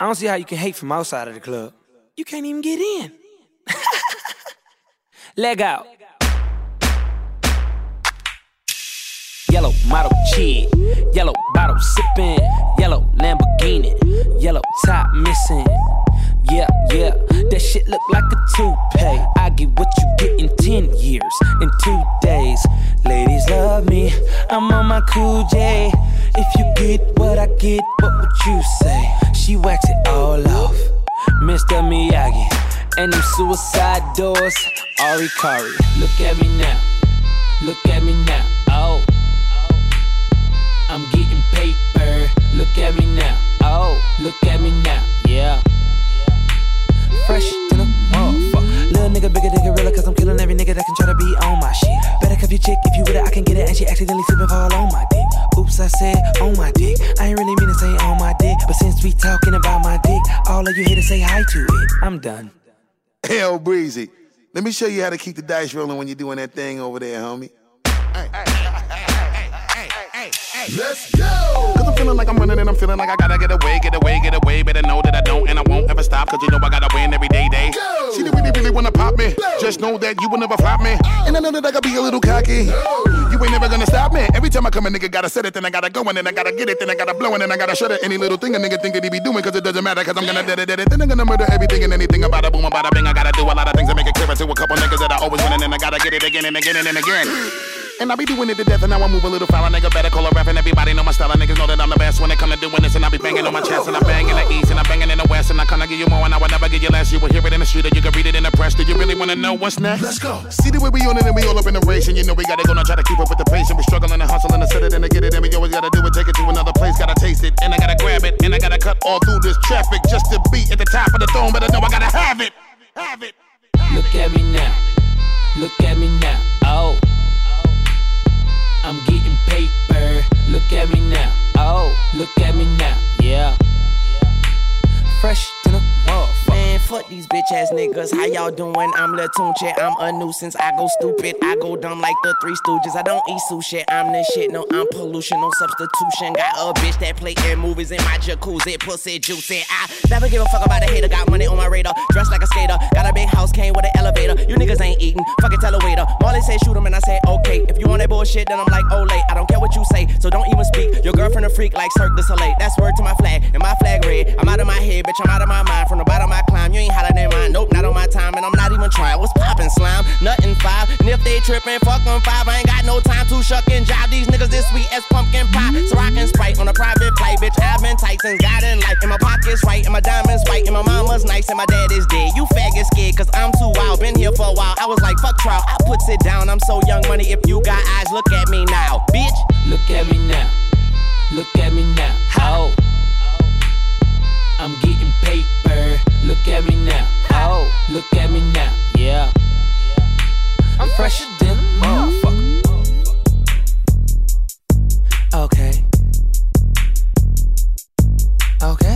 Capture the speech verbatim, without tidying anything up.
I don't see how you can hate from outside of the club. You can't even get in. Leg out. Yellow model cheat, yellow bottle sipping, yellow Lamborghini, yellow top missing. Yeah, yeah, that shit look like a toupee. I get what you get in ten years, in two days. Ladies love me, I'm on my cool J. If you get what I get, what would you say? She wax it all off, Mister Miyagi. And them suicide doors, Ari Kari. Look at me now, look at me now, oh. I'm getting paper, look at me now, oh. Look at me now, yeah. Fresh to the motherfucker. Little nigga bigger than gorilla, cause I'm killing every nigga that can try to be on my shit. Better cuff your chick, if you with it, I can get it. And she accidentally slipping fall on my dick. Oops, I said on my dick. I ain't really mean to say on my dick, but since we talking about my dick, all of you here to say hi to it. I'm done. Hell, Breezy, let me show you how to keep the dice rolling when you're doing that thing over there, homie. Hey, hey, hey, hey, hey, hey, let's go! Cause I'm feeling like I'm running and I'm feeling like I gotta get away, get away, get away. Better know that I don't and I won't ever stop, cause you know I gotta win every day, day. Go! She really, really wanna pop me. Go! Just know that you will never flop me. Oh! And I know that I gotta be a little cocky. No! You ain't never gonna stop me. Every time I come a nigga gotta set it, then I gotta go and then I gotta get it, then I gotta blow and then I gotta shut it. Any little thing a nigga think that he be doing, cause it doesn't matter, cause I'm gonna dead it, dead it. Then I'm gonna murder everything and anything about a boom, about a bing. I gotta do a lot of things to make it clearer to a couple niggas that I always win and then I gotta get it again and again and again. And I be doing it to death and now I move a little foul. A nigga better call a ref and everybody know my style. And niggas know that I'm the best when it come to doing this. And I be banging on my chest and I bang in the east and I banging in the west. And I kinda give you more and I would never give you less. You will hear it in the street or you can read it in the press. Do you really wanna know what's next? Let's go. See the way we on it and we all up in the race. And you know we gotta go now try to keep up with the pace. And we struggling and hustling to set it and to get it. And we always gotta do it, take it to another place. Gotta taste it and I gotta grab it. And I gotta cut all through this traffic just to be at the top of the throne. But I know I gotta have it. Have it. Look at me now. Look at me now. Oh. I'm getting paper, look at me now, oh, look at me now, yeah. Fresh to the motherfucker. Man, fuck these bitch ass niggas, how y'all doing? I'm Lil Tunche, I'm a nuisance. I go stupid, I go dumb like the Three Stooges. I don't eat sushi, I'm the shit, no, I'm pollution, no substitution. Got a bitch that play in movies in my jacuzzi, pussy juicy. I never give a fuck about a hater, got money on my radar, dressed like a skater. Got a big house, came with an elevator. You niggas ain't eating, fuck it, tell a waiter. Marley said shoot him and I said okay. If you want that bullshit, then I'm like, oh late. I don't care what you say, so don't even speak. Your girlfriend a freak like Cirque du Soleil. That's word to my flag, and my flag red. I'm out of my head, bitch, I'm out of my mind. From the bottom I climb, you ain't hotter than mine. Nope, not on my time, and I'm not even trying. What's poppin', slime? Nothing five. And if they trippin', fuck them five. I ain't got no time to shuck and jive. These niggas this sweet as pumpkin pie. So I can Sprite on a private flight, bitch. I've been tight since God in life. And my pockets right, and my diamonds white, and my mama's nice, and my dad is dead. You faggot scared, cause I'm too wild. Been here for a while. I was like, fuck trial. I puts it down. I'm so young money. If you got eyes, look at me now, bitch. Look at me now. Look at me now. Oh. I'm getting paper, look at me now, oh, look at me now, yeah. I'm fresher than a motherfucker. Okay. Okay.